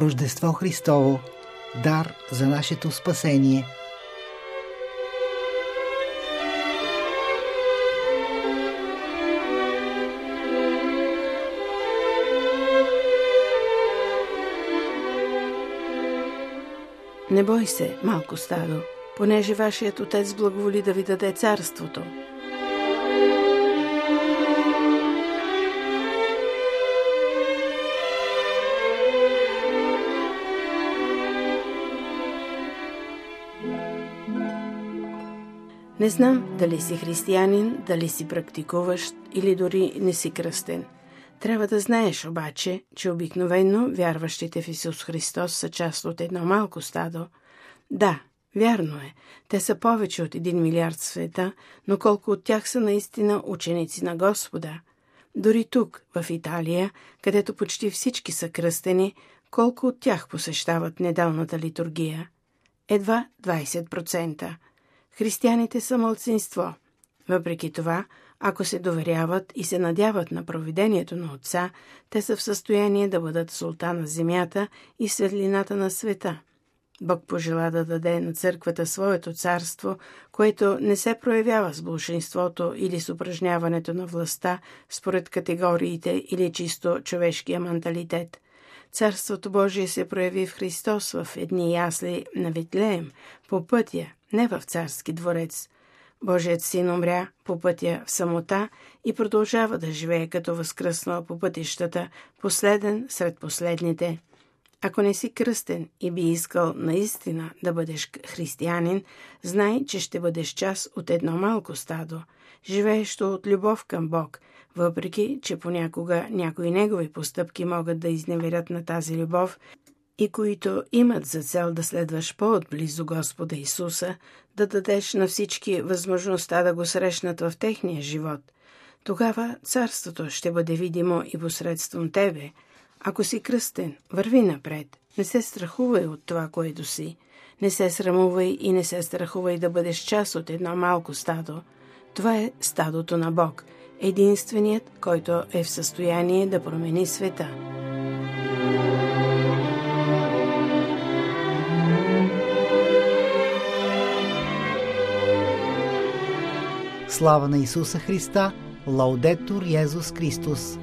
Рождество Христово, дар за нашето спасение. Не бой се, малко стадо, понеже вашият отец благоволи да ви даде царството. Не знам дали си християнин, дали си практикуващ или дори не си кръстен. Трябва да знаеш обаче, че обикновено вярващите в Исус Христос са част от едно малко стадо. Да, вярно е, те са повече от 1 милиард в света, но колко от тях са наистина ученици на Господа? Дори тук, в Италия, където почти всички са кръстени, колко от тях посещават неделната литургия? Едва 20%. Християните са малцинство. Въпреки това, ако се доверяват и се надяват на провидението на Отца, те са в състояние да бъдат султан на земята и светлината на света. Бог пожела да даде на църквата своето царство, което не се проявява с болшинството или с упражняването на властта според категориите или чисто човешкия менталитет. Царството Божие се прояви в Христос в едни ясли на Витлеем, по пътя, не в царски дворец. Божият син умря по пътя в самота и продължава да живее като възкръснал по пътищата, последен сред последните. Ако не си кръстен и би искал наистина да бъдеш християнин, знай, че ще бъдеш част от едно малко стадо, живеещо от любов към Бог, въпреки че понякога някои негови постъпки могат да изневерят на тази любов и които имат за цел да следваш по-отблизо Господа Исуса, да дадеш на всички възможността да го срещнат в техния живот. Тогава царството ще бъде видимо и посредством тебе. Ако си кръстен, върви напред. Не се страхувай от това, което си. Не се срамувай и не се страхувай да бъдеш част от едно малко стадо. Това е стадото на Бог, единственият, който е в състояние да промени света. Слава на Исуса Христа! Лаудетур Йезус Христос!